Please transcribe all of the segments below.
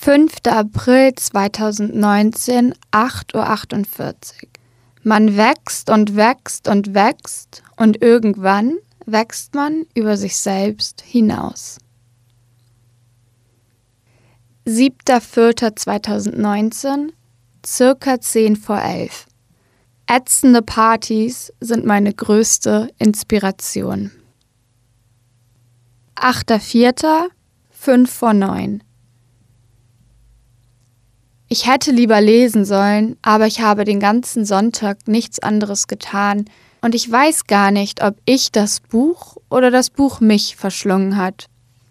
5. April 2019, 8:48 Uhr. Man wächst und wächst und wächst und irgendwann wächst man über sich selbst hinaus. 7.4.2019, circa 10:11 Uhr. Ätzende Partys sind meine größte Inspiration. 8.4., 8:55 Uhr. Ich hätte lieber lesen sollen, aber ich habe den ganzen Sonntag nichts anderes getan und ich weiß gar nicht, ob ich das Buch oder das Buch mich verschlungen hat.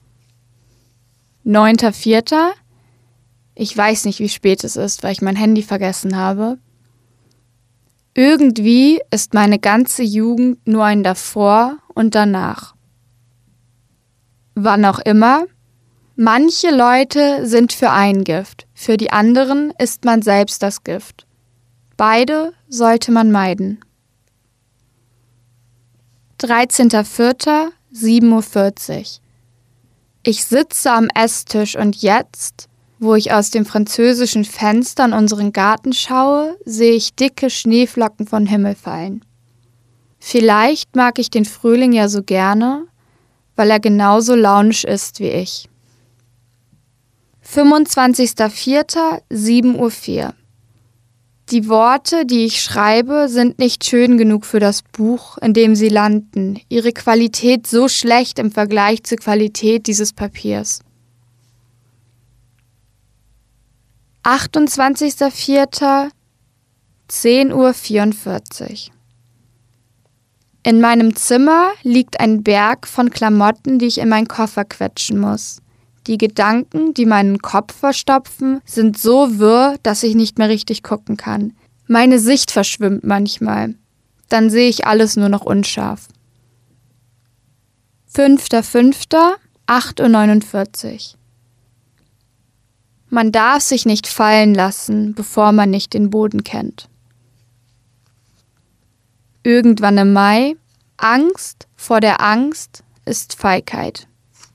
9.4. Ich weiß nicht, wie spät es ist, weil ich mein Handy vergessen habe. Irgendwie ist meine ganze Jugend nur ein Davor und Danach. Wann auch immer. Manche Leute sind für ein Gift, für die anderen ist man selbst das Gift. Beide sollte man meiden. 13.4., 7:40 Uhr. Ich sitze am Esstisch und jetzt, wo ich aus dem französischen Fenster in unseren Garten schaue, sehe ich dicke Schneeflocken vom Himmel fallen. Vielleicht mag ich den Frühling ja so gerne, weil er genauso launisch ist wie ich. 25.04., 7:04 Uhr. Die Worte, die ich schreibe, sind nicht schön genug für das Buch, in dem sie landen. Ihre Qualität so schlecht im Vergleich zur Qualität dieses Papiers. 28.04., 10:44 Uhr. In meinem Zimmer liegt ein Berg von Klamotten, die ich in meinen Koffer quetschen muss. Die Gedanken, die meinen Kopf verstopfen, sind so wirr, dass ich nicht mehr richtig gucken kann. Meine Sicht verschwimmt manchmal. Dann sehe ich alles nur noch unscharf. 5.5., 8:49 Uhr. Man darf sich nicht fallen lassen, bevor man nicht den Boden kennt. Irgendwann im Mai, Angst vor der Angst ist Feigheit.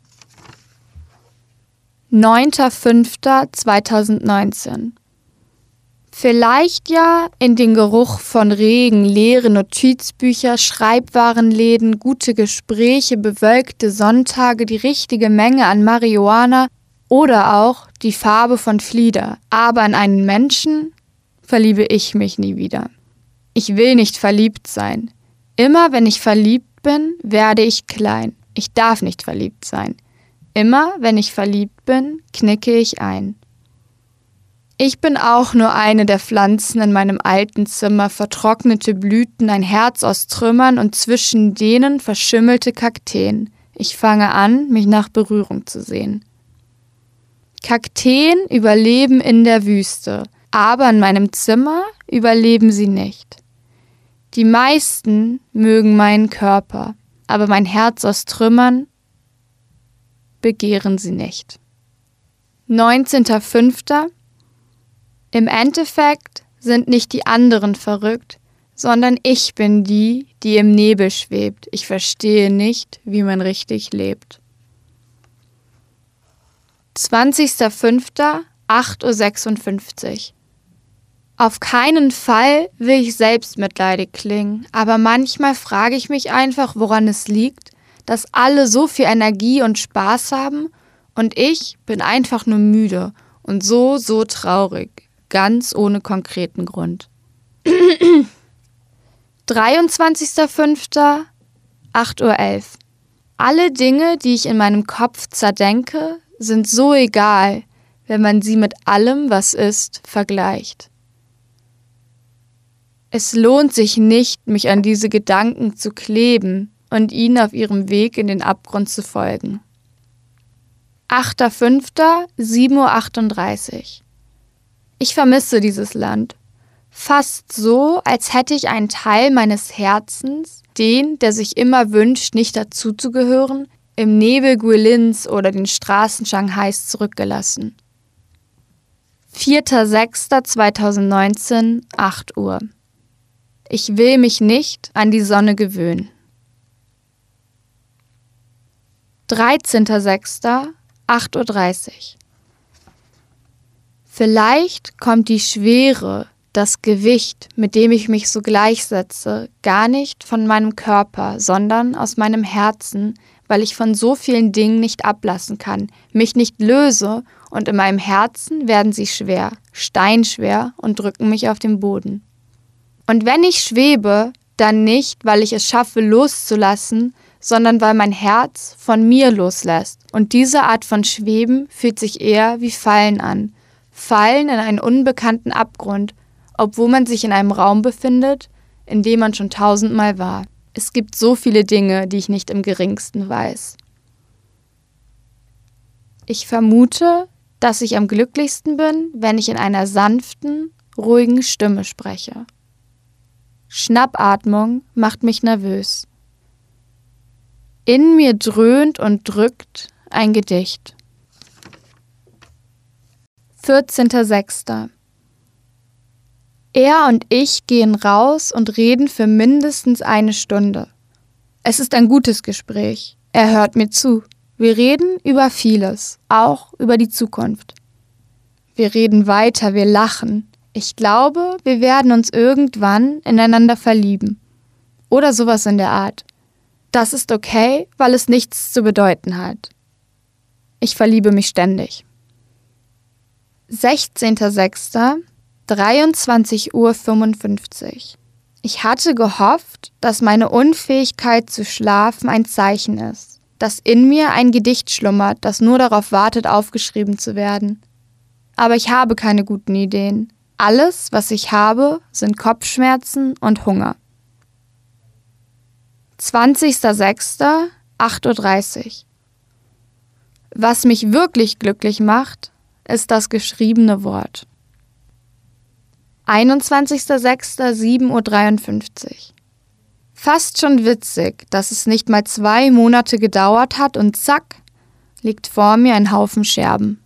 9.5.2019. Vielleicht ja in den Geruch von Regen, leere Notizbücher, Schreibwarenläden, gute Gespräche, bewölkte Sonntage, die richtige Menge an Marihuana oder auch die Farbe von Flieder. Aber in einen Menschen verliebe ich mich nie wieder. Ich will nicht verliebt sein. Immer wenn ich verliebt bin, werde ich klein. Ich darf nicht verliebt sein. Immer wenn ich verliebt bin, knicke ich ein. Ich bin auch nur eine der Pflanzen in meinem alten Zimmer, vertrocknete Blüten, ein Herz aus Trümmern und zwischen denen verschimmelte Kakteen. Ich fange an, mich nach Berührung zu sehen. Kakteen überleben in der Wüste, aber in meinem Zimmer überleben sie nicht. Die meisten mögen meinen Körper, aber mein Herz aus Trümmern begehren sie nicht. 19.05. Im Endeffekt sind nicht die anderen verrückt, sondern ich bin die, die im Nebel schwebt. Ich verstehe nicht, wie man richtig lebt. 20.05., 8:56 Uhr. Auf keinen Fall will ich selbstmitleidig klingen, aber manchmal frage ich mich einfach, woran es liegt, dass alle so viel Energie und Spaß haben und ich bin einfach nur müde und so traurig, ganz ohne konkreten Grund. 23.05., 8:11 Uhr. Alle Dinge, die ich in meinem Kopf zerdenke, sind so egal, wenn man sie mit allem, was ist, vergleicht. Es lohnt sich nicht, mich an diese Gedanken zu kleben und ihnen auf ihrem Weg in den Abgrund zu folgen. 8.05., 7:38 Uhr. Ich vermisse dieses Land. Fast so, als hätte ich einen Teil meines Herzens, den, der sich immer wünscht, nicht dazuzugehören, im Nebel Guilins oder den Straßen Shanghais zurückgelassen. 4.06.2019, 8 Uhr. Ich will mich nicht an die Sonne gewöhnen. 13.06., 8:30 Uhr. Vielleicht kommt die Schwere, das Gewicht, mit dem ich mich so gleichsetze, gar nicht von meinem Körper, sondern aus meinem Herzen, weil ich von so vielen Dingen nicht ablassen kann, mich nicht löse und in meinem Herzen werden sie schwer, steinschwer und drücken mich auf den Boden. Und wenn ich schwebe, dann nicht, weil ich es schaffe loszulassen, sondern weil mein Herz von mir loslässt. Und diese Art von Schweben fühlt sich eher wie Fallen an. Fallen in einen unbekannten Abgrund, obwohl man sich in einem Raum befindet, in dem man schon 1000-mal war. Es gibt so viele Dinge, die ich nicht im geringsten weiß. Ich vermute, dass ich am glücklichsten bin, wenn ich in einer sanften, ruhigen Stimme spreche. Schnappatmung macht mich nervös. In mir dröhnt und drückt ein Gedicht. 14.06. Er und ich gehen raus und reden für mindestens 1 Stunde. Es ist ein gutes Gespräch. Er hört mir zu. Wir reden über vieles, auch über die Zukunft. Wir reden weiter, wir lachen. Ich glaube, wir werden uns irgendwann ineinander verlieben. Oder sowas in der Art. Das ist okay, weil es nichts zu bedeuten hat. Ich verliebe mich ständig. 16.06. 23:55 Uhr. Ich hatte gehofft, dass meine Unfähigkeit zu schlafen ein Zeichen ist, dass in mir ein Gedicht schlummert, das nur darauf wartet, aufgeschrieben zu werden. Aber ich habe keine guten Ideen. Alles, was ich habe, sind Kopfschmerzen und Hunger. 20.06. 8:30 Uhr. Was mich wirklich glücklich macht, ist das geschriebene Wort. 21.06. 7:53 Uhr. Fast schon witzig, dass es nicht mal 2 Monate gedauert hat und zack, liegt vor mir ein Haufen Scherben.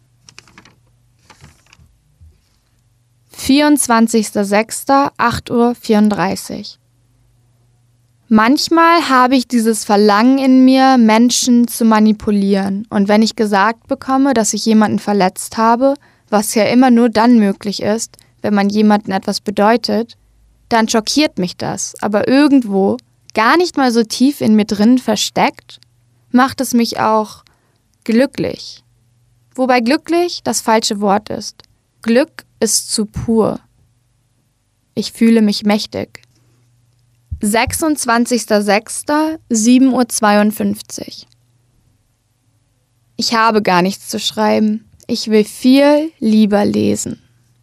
24.06. 8:34 Uhr. Manchmal habe ich dieses Verlangen in mir, Menschen zu manipulieren. Und wenn ich gesagt bekomme, dass ich jemanden verletzt habe, was ja immer nur dann möglich ist, wenn man jemandem etwas bedeutet, dann schockiert mich das. Aber irgendwo, gar nicht mal so tief in mir drin versteckt, macht es mich auch glücklich. Wobei glücklich das falsche Wort ist. Glück ist zu pur. Ich fühle mich mächtig. 26.06. 7:52 Uhr. Ich habe gar nichts zu schreiben. Ich will viel lieber lesen.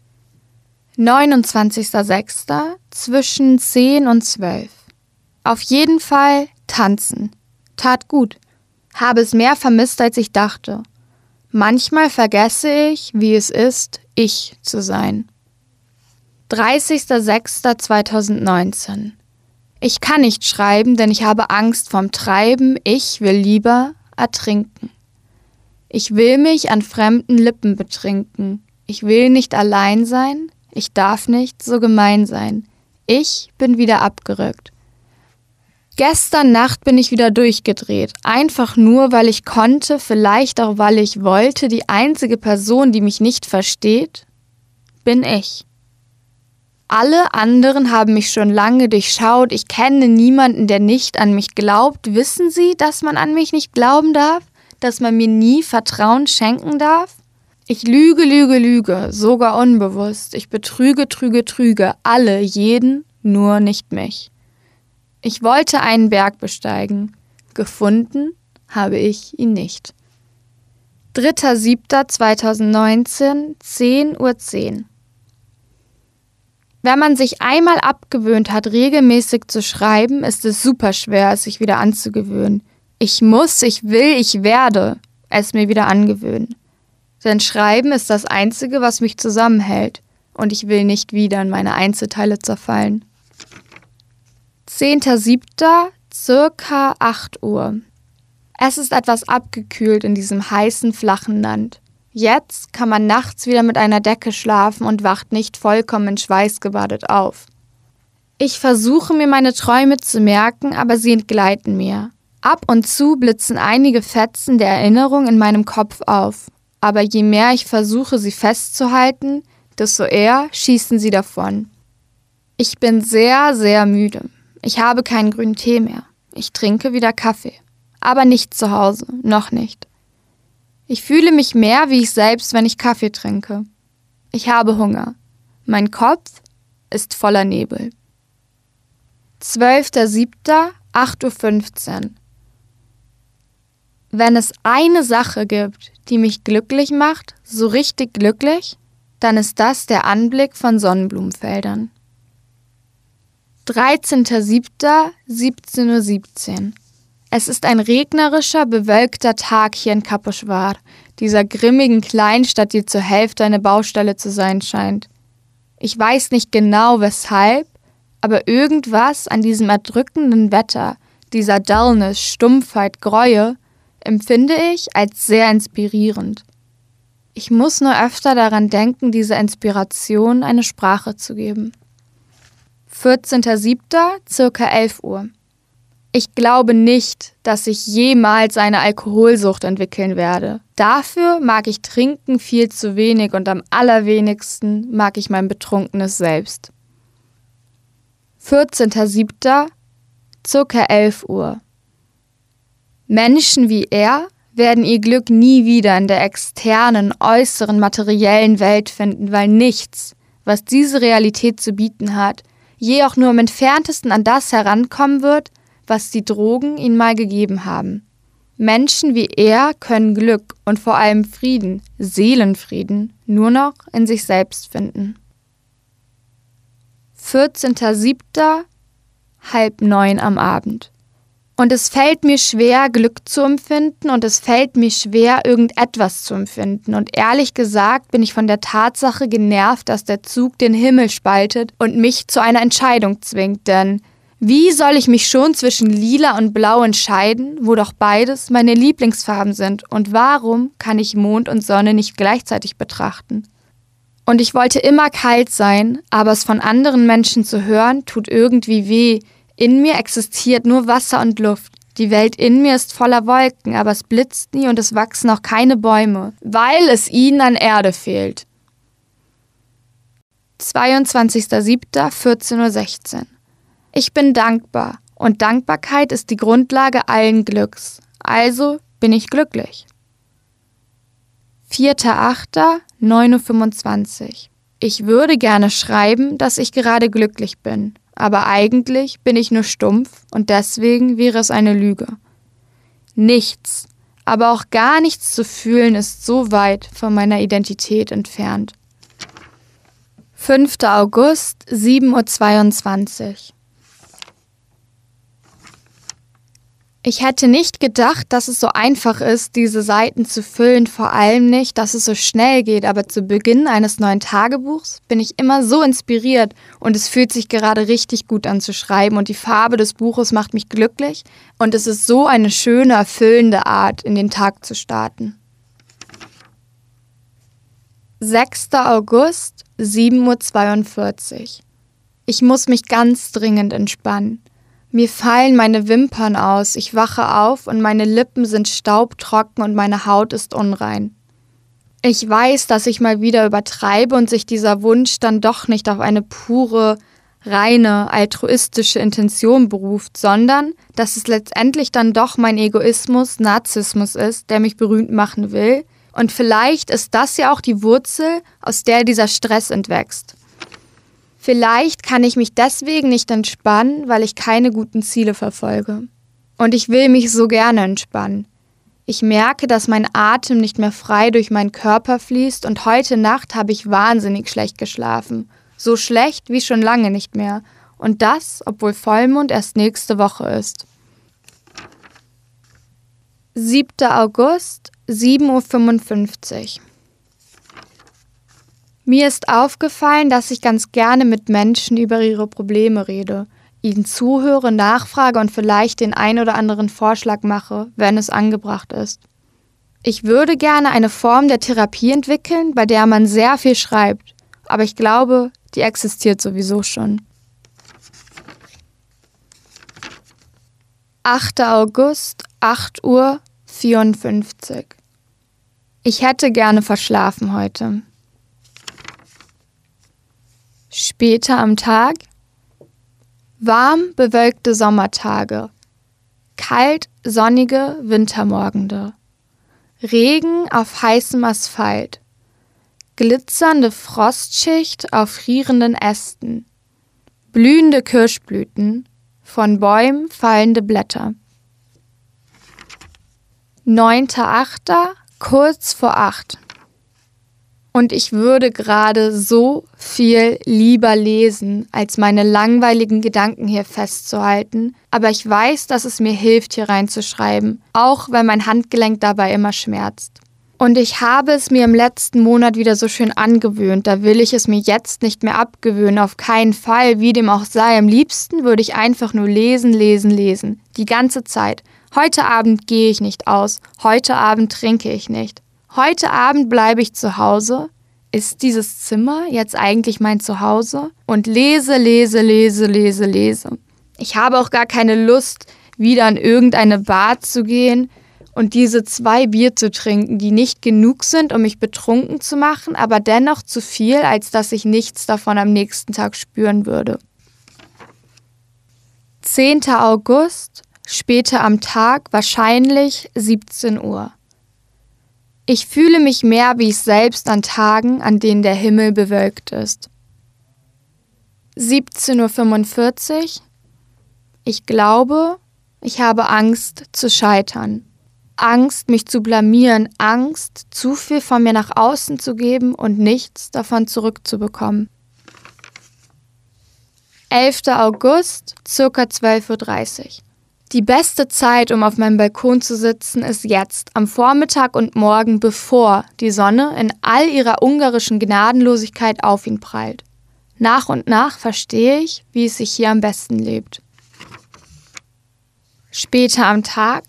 29.06. zwischen 10 und 12. Auf jeden Fall tanzen. Tat gut. Habe es mehr vermisst, als ich dachte. Manchmal vergesse ich, wie es ist, ich zu sein. 30.06.2019. Ich kann nicht schreiben, denn ich habe Angst vorm Treiben. Ich will lieber ertrinken. Ich will mich an fremden Lippen betrinken. Ich will nicht allein sein. Ich darf nicht so gemein sein. Ich bin wieder abgerückt. Gestern Nacht bin ich wieder durchgedreht. Einfach nur, weil ich konnte, vielleicht auch, weil ich wollte. Die einzige Person, die mich nicht versteht, bin ich. Alle anderen haben mich schon lange durchschaut. Ich kenne niemanden, der nicht an mich glaubt. Wissen Sie, dass man an mich nicht glauben darf? Dass man mir nie Vertrauen schenken darf? Ich lüge, lüge, lüge, sogar unbewusst. Ich betrüge, trüge, trüge. Alle, jeden, nur nicht mich. Ich wollte einen Berg besteigen. Gefunden habe ich ihn nicht. 3.7.2019, 10:10 Uhr. Wenn man sich einmal abgewöhnt hat, regelmäßig zu schreiben, ist es super schwer, es sich wieder anzugewöhnen. Ich muss, ich will, ich werde es mir wieder angewöhnen. Denn Schreiben ist das Einzige, was mich zusammenhält. Und ich will nicht wieder in meine Einzelteile zerfallen. 10.7. circa 8 Uhr. Es ist etwas abgekühlt in diesem heißen, flachen Land. Jetzt kann man nachts wieder mit einer Decke schlafen und wacht nicht vollkommen in Schweiß gebadet auf. Ich versuche mir meine Träume zu merken, aber sie entgleiten mir. Ab und zu blitzen einige Fetzen der Erinnerung in meinem Kopf auf. aber je mehr ich versuche, sie festzuhalten, desto eher schießen sie davon. Ich bin sehr, sehr müde. Ich habe keinen grünen Tee mehr. Ich trinke wieder Kaffee. Aber nicht zu Hause, noch nicht. Ich fühle mich mehr wie ich selbst, wenn ich Kaffee trinke. Ich habe Hunger. Mein Kopf ist voller Nebel. 12.07., 8:15 Uhr. Wenn es eine Sache gibt, die mich glücklich macht, so richtig glücklich, dann ist das der Anblick von Sonnenblumenfeldern. 13.07., 17:17 Uhr. Es ist ein regnerischer, bewölkter Tag hier in Kaposchwar, dieser grimmigen Kleinstadt, die zur Hälfte eine Baustelle zu sein scheint. Ich weiß nicht genau weshalb, aber irgendwas an diesem erdrückenden Wetter, dieser Dullness, Stumpfheit, Gräue, empfinde ich als sehr inspirierend. Ich muss nur öfter daran denken, dieser Inspiration eine Sprache zu geben. 14.07., ca. 11 Uhr. Ich glaube nicht, dass ich jemals eine Alkoholsucht entwickeln werde. Dafür mag ich Trinken viel zu wenig und am allerwenigsten mag ich mein betrunkenes Selbst. 14.07., ca. 11 Uhr. Menschen wie er werden ihr Glück nie wieder in der externen, äußeren, materiellen Welt finden, weil nichts, was diese Realität zu bieten hat, je auch nur im Entferntesten an das herankommen wird, was die Drogen ihnen mal gegeben haben. Menschen wie er können Glück und vor allem Frieden, Seelenfrieden, nur noch in sich selbst finden. 14.07., 8:30 am Abend. Und es fällt mir schwer, Glück zu empfinden und es fällt mir schwer, irgendetwas zu empfinden. Und ehrlich gesagt bin ich von der Tatsache genervt, dass der Zug den Himmel spaltet und mich zu einer Entscheidung zwingt. Denn wie soll ich mich schon zwischen Lila und Blau entscheiden, wo doch beides meine Lieblingsfarben sind? Und warum kann ich Mond und Sonne nicht gleichzeitig betrachten? Und ich wollte immer kalt sein, aber es von anderen Menschen zu hören, tut irgendwie weh. In mir existiert nur Wasser und Luft. Die Welt in mir ist voller Wolken, aber es blitzt nie und es wachsen auch keine Bäume, weil es ihnen an Erde fehlt. 22.07., 14:16 Uhr. Ich bin dankbar und Dankbarkeit ist die Grundlage allen Glücks. Also bin ich glücklich. 4.08., 9:25 Uhr. Ich würde gerne schreiben, dass ich gerade glücklich bin. Aber eigentlich bin ich nur stumpf und deswegen wäre es eine Lüge. Nichts, aber auch gar nichts zu fühlen ist so weit von meiner Identität entfernt. 5. August, 7:22 Uhr. Ich hätte nicht gedacht, dass es so einfach ist, diese Seiten zu füllen, vor allem nicht, dass es so schnell geht, aber zu Beginn eines neuen Tagebuchs bin ich immer so inspiriert und es fühlt sich gerade richtig gut an zu schreiben und die Farbe des Buches macht mich glücklich und es ist so eine schöne, erfüllende Art, in den Tag zu starten. 6. August, 7:42 Uhr. Ich muss mich ganz dringend entspannen. Mir fallen meine Wimpern aus, ich wache auf und meine Lippen sind staubtrocken und meine Haut ist unrein. Ich weiß, dass ich mal wieder übertreibe und sich dieser Wunsch dann doch nicht auf eine pure, reine, altruistische Intention beruft, sondern dass es letztendlich dann doch mein Egoismus, Narzissmus ist, der mich berühmt machen will. Und vielleicht ist das ja auch die Wurzel, aus der dieser Stress entwächst. Vielleicht kann ich mich deswegen nicht entspannen, weil ich keine guten Ziele verfolge. Und ich will mich so gerne entspannen. Ich merke, dass mein Atem nicht mehr frei durch meinen Körper fließt und heute Nacht habe ich wahnsinnig schlecht geschlafen. So schlecht wie schon lange nicht mehr. Und das, obwohl Vollmond erst nächste Woche ist. 7. August, 7:55 Uhr. Mir ist aufgefallen, dass ich ganz gerne mit Menschen über ihre Probleme rede, ihnen zuhöre, nachfrage und vielleicht den ein oder anderen Vorschlag mache, wenn es angebracht ist. Ich würde gerne eine Form der Therapie entwickeln, bei der man sehr viel schreibt, aber ich glaube, die existiert sowieso schon. 8. August, 8:54 Uhr. Ich hätte gerne verschlafen heute. Später am Tag. Warm, bewölkte Sommertage. Kalt, sonnige Wintermorgende. Regen auf heißem Asphalt. Glitzernde Frostschicht auf frierenden Ästen. Blühende Kirschblüten. Von Bäumen fallende Blätter. 9.8., kurz vor 8. Und ich würde gerade so viel lieber lesen, als meine langweiligen Gedanken hier festzuhalten, aber ich weiß, dass es mir hilft, hier reinzuschreiben, auch wenn mein Handgelenk dabei immer schmerzt. Und ich habe es mir im letzten Monat wieder so schön angewöhnt, da will ich es mir jetzt nicht mehr abgewöhnen, auf keinen Fall, wie dem auch sei. Am liebsten würde ich einfach nur lesen, die ganze Zeit. Heute Abend gehe ich nicht aus, heute Abend trinke ich nicht. Heute Abend bleibe ich zu Hause. Ist dieses Zimmer jetzt eigentlich mein Zuhause? Und lese. Ich habe auch gar keine Lust, wieder in irgendeine Bar zu gehen und diese 2 Bier zu trinken, die nicht genug sind, um mich betrunken zu machen, aber dennoch zu viel, als dass ich nichts davon am nächsten Tag spüren würde. 10. August, später am Tag, wahrscheinlich 17 Uhr. Ich fühle mich mehr wie ich selbst an Tagen, an denen der Himmel bewölkt ist. 17.45 Uhr. Ich glaube, ich habe Angst zu scheitern. Angst, mich zu blamieren. Angst, zu viel von mir nach außen zu geben und nichts davon zurückzubekommen. 11. August, ca. 12.30 Uhr. Die beste Zeit, um auf meinem Balkon zu sitzen, ist jetzt, am Vormittag und Morgen, bevor die Sonne in all ihrer ungarischen Gnadenlosigkeit auf ihn prallt. Nach und nach verstehe ich, wie es sich hier am besten lebt. Später am Tag.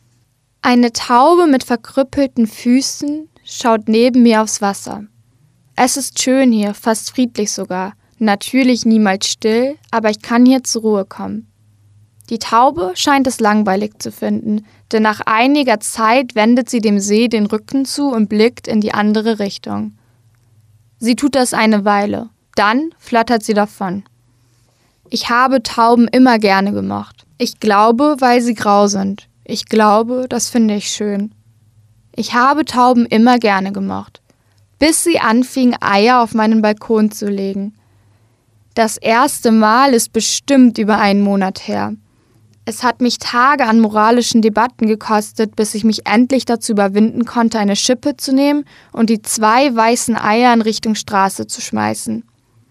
Eine Taube mit verkrüppelten Füßen schaut neben mir aufs Wasser. Es ist schön hier, fast friedlich sogar. Natürlich niemals still, aber ich kann hier zur Ruhe kommen. Die Taube scheint es langweilig zu finden, denn nach einiger Zeit wendet sie dem See den Rücken zu und blickt in die andere Richtung. Sie tut das eine Weile, dann flattert sie davon. Ich habe Tauben immer gerne gemocht. Ich glaube, weil sie grau sind. Ich glaube, das finde ich schön. Ich habe Tauben immer gerne gemocht, bis sie anfingen, Eier auf meinen Balkon zu legen. Das erste Mal ist bestimmt über einen Monat her. Es hat mich Tage an moralischen Debatten gekostet, bis ich mich endlich dazu überwinden konnte, eine Schippe zu nehmen und die 2 weißen Eier in Richtung Straße zu schmeißen.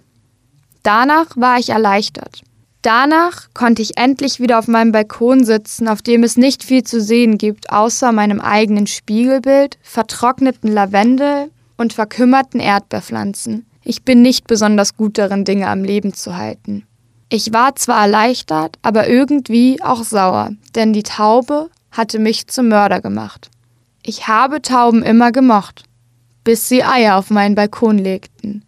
Danach war ich erleichtert. Danach konnte ich endlich wieder auf meinem Balkon sitzen, auf dem es nicht viel zu sehen gibt, außer meinem eigenen Spiegelbild, vertrockneten Lavendel und verkümmerten Erdbeerpflanzen. Ich bin nicht besonders gut darin, Dinge am Leben zu halten. Ich war zwar erleichtert, aber irgendwie auch sauer, denn die Taube hatte mich zum Mörder gemacht. Ich habe Tauben immer gemocht, bis sie Eier auf meinen Balkon legten.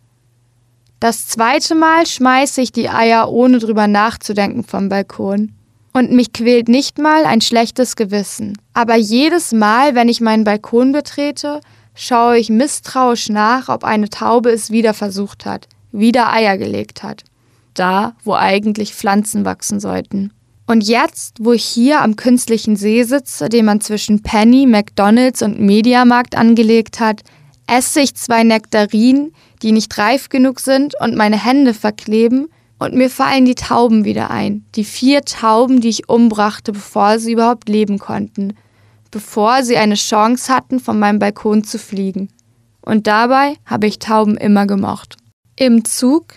Das 2. Mal schmeiße ich die Eier, ohne drüber nachzudenken, vom Balkon. Und mich quält nicht mal ein schlechtes Gewissen. Aber jedes Mal, wenn ich meinen Balkon betrete, schaue ich misstrauisch nach, ob eine Taube es wieder versucht hat, wieder Eier gelegt hat. Da, wo eigentlich Pflanzen wachsen sollten. Und jetzt, wo ich hier am künstlichen See sitze, den man zwischen Penny, McDonald's und Mediamarkt angelegt hat, esse ich 2 Nektarinen, die nicht reif genug sind und meine Hände verkleben, und mir fallen die Tauben wieder ein. Die 4 Tauben, die ich umbrachte, bevor sie überhaupt leben konnten. Bevor sie eine Chance hatten, von meinem Balkon zu fliegen. Und dabei habe ich Tauben immer gemocht. Im Zug.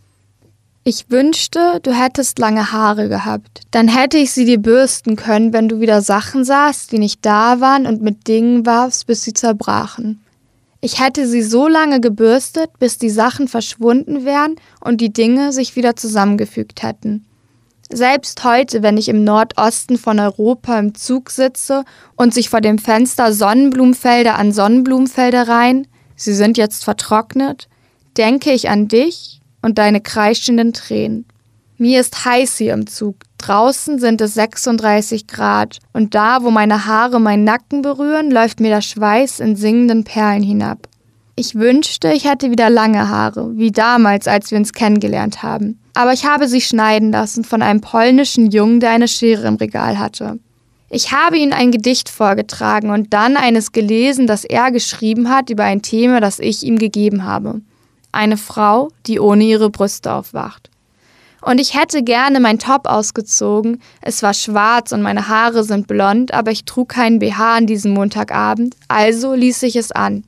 Ich wünschte, du hättest lange Haare gehabt. Dann hätte ich sie dir bürsten können, wenn du wieder Sachen sahst, die nicht da waren, und mit Dingen warfst, bis sie zerbrachen. Ich hätte sie so lange gebürstet, bis die Sachen verschwunden wären und die Dinge sich wieder zusammengefügt hätten. Selbst heute, wenn ich im Nordosten von Europa im Zug sitze und sich vor dem Fenster Sonnenblumenfelder an Sonnenblumenfelder reihen, sie sind jetzt vertrocknet, denke ich an dich und deine kreischenden Tränen. Mir ist heiß hier im Zug, Draußen sind es 36 Grad und da, wo meine Haare meinen Nacken berühren, läuft mir der Schweiß in singenden Perlen hinab. Ich wünschte, ich hätte wieder lange Haare, wie damals, als wir uns kennengelernt haben. Aber ich habe sie schneiden lassen von einem polnischen Jungen, der eine Schere im Regal hatte. Ich habe ihm ein Gedicht vorgetragen und dann eines gelesen, das er geschrieben hat über ein Thema, das ich ihm gegeben habe. Eine Frau, die ohne ihre Brüste aufwacht. Und ich hätte gerne mein Top ausgezogen. Es war schwarz und meine Haare sind blond, aber ich trug keinen BH an diesem Montagabend, also ließ ich es an.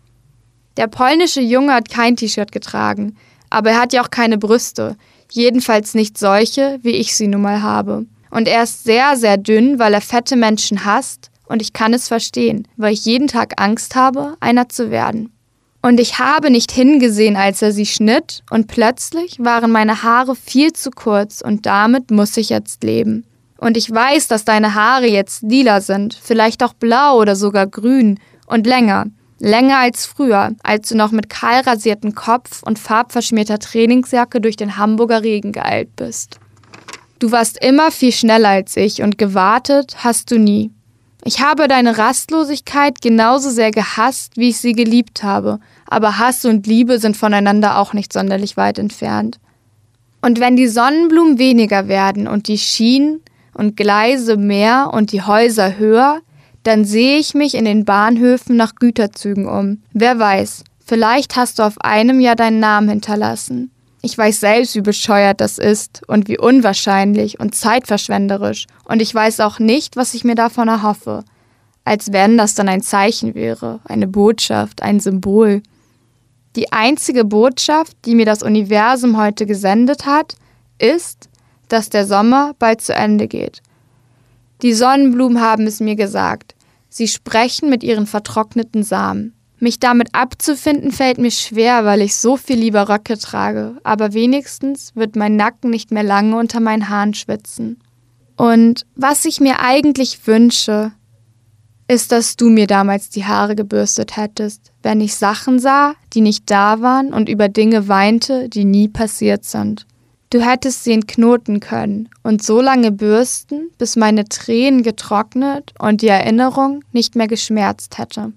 Der polnische Junge hat kein T-Shirt getragen, aber er hat ja auch keine Brüste, jedenfalls nicht solche, wie ich sie nun mal habe. Und er ist sehr, sehr dünn, weil er fette Menschen hasst und ich kann es verstehen, weil ich jeden Tag Angst habe, einer zu werden. Und ich habe nicht hingesehen, als er sie schnitt und plötzlich waren meine Haare viel zu kurz und damit muss ich jetzt leben. Und ich weiß, dass deine Haare jetzt lila sind, vielleicht auch blau oder sogar grün und länger. Länger als früher, als du noch mit kahl rasiertem Kopf und farbverschmierter Trainingsjacke durch den Hamburger Regen geeilt bist. Du warst immer viel schneller als ich und gewartet hast du nie. Ich habe deine Rastlosigkeit genauso sehr gehasst, wie ich sie geliebt habe, aber Hass und Liebe sind voneinander auch nicht sonderlich weit entfernt. Und wenn die Sonnenblumen weniger werden und die Schienen und Gleise mehr und die Häuser höher, dann sehe ich mich in den Bahnhöfen nach Güterzügen um. Wer weiß, vielleicht hast du auf einem ja deinen Namen hinterlassen. Ich weiß selbst, wie bescheuert das ist und wie unwahrscheinlich und zeitverschwenderisch. Und ich weiß auch nicht, was ich mir davon erhoffe. Als wenn das dann ein Zeichen wäre, eine Botschaft, ein Symbol. Die einzige Botschaft, die mir das Universum heute gesendet hat, ist, dass der Sommer bald zu Ende geht. Die Sonnenblumen haben es mir gesagt. Sie sprechen mit ihren vertrockneten Samen. Mich damit abzufinden fällt mir schwer, weil ich so viel lieber Röcke trage, aber wenigstens wird mein Nacken nicht mehr lange unter meinen Haaren schwitzen. Und was ich mir eigentlich wünsche, ist, dass du mir damals die Haare gebürstet hättest, wenn ich Sachen sah, die nicht da waren und über Dinge weinte, die nie passiert sind. Du hättest sie entknoten können und so lange bürsten, bis meine Tränen getrocknet und die Erinnerung nicht mehr geschmerzt hätte.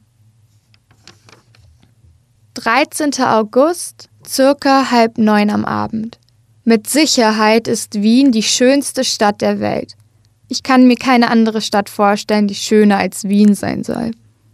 13. August, circa 8:30 am Abend. Mit Sicherheit ist Wien die schönste Stadt der Welt. Ich kann mir keine andere Stadt vorstellen, die schöner als Wien sein soll.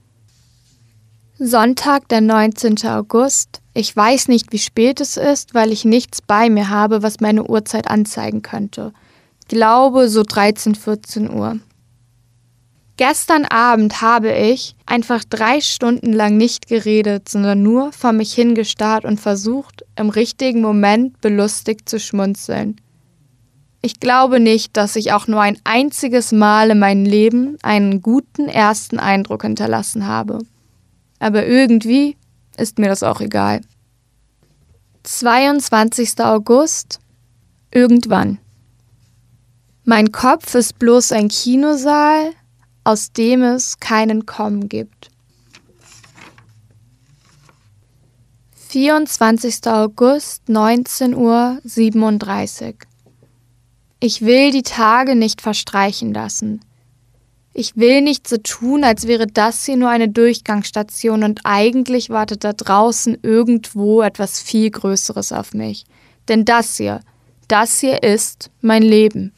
Sonntag, der 19. August. Ich weiß nicht, wie spät es ist, weil ich nichts bei mir habe, was meine Uhrzeit anzeigen könnte. Ich glaube, so 13, 14 Uhr. Gestern Abend habe ich einfach 3 Stunden lang nicht geredet, sondern nur vor mich hingestarrt und versucht, im richtigen Moment belustigt zu schmunzeln. Ich glaube nicht, dass ich auch nur ein einziges Mal in meinem Leben einen guten ersten Eindruck hinterlassen habe. Aber irgendwie ist mir das auch egal. 22. August. Irgendwann. Mein Kopf ist bloß ein Kinosaal, aus dem es keinen Kommen gibt. 24. August, 19:37 Uhr. Ich will die Tage nicht verstreichen lassen. Ich will nicht so tun, als wäre das hier nur eine Durchgangsstation und eigentlich wartet da draußen irgendwo etwas viel Größeres auf mich. Denn das hier ist mein Leben.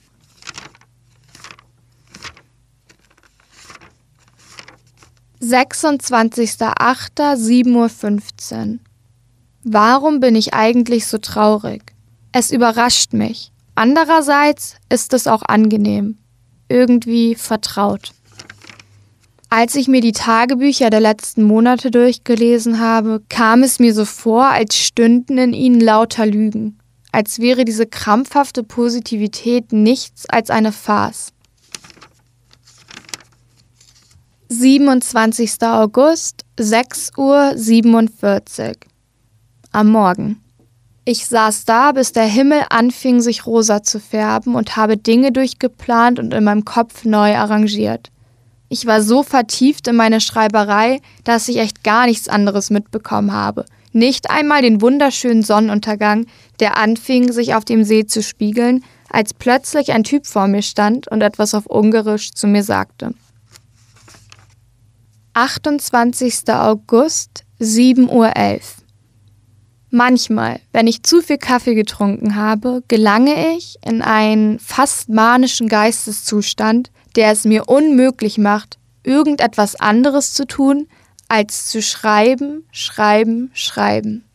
(26.08.07:15 Uhr) Warum bin ich eigentlich so traurig? Es überrascht mich. Andererseits ist es auch angenehm. Irgendwie vertraut. Als ich mir die Tagebücher der letzten Monate durchgelesen habe, kam es mir so vor, als stünden in ihnen lauter Lügen. Als wäre diese krampfhafte Positivität nichts als eine Farce. 27. August, 6:47 Uhr. Am Morgen. Ich saß da, bis der Himmel anfing, sich rosa zu färben und habe Dinge durchgeplant und in meinem Kopf neu arrangiert. Ich war so vertieft in meine Schreiberei, dass ich echt gar nichts anderes mitbekommen habe. Nicht einmal den wunderschönen Sonnenuntergang, der anfing, sich auf dem See zu spiegeln, als plötzlich ein Typ vor mir stand und etwas auf Ungarisch zu mir sagte. 28. August, 7:11 Uhr. Manchmal, wenn ich zu viel Kaffee getrunken habe, gelange ich in einen fast manischen Geisteszustand, der es mir unmöglich macht, irgendetwas anderes zu tun, als zu schreiben, schreiben, schreiben.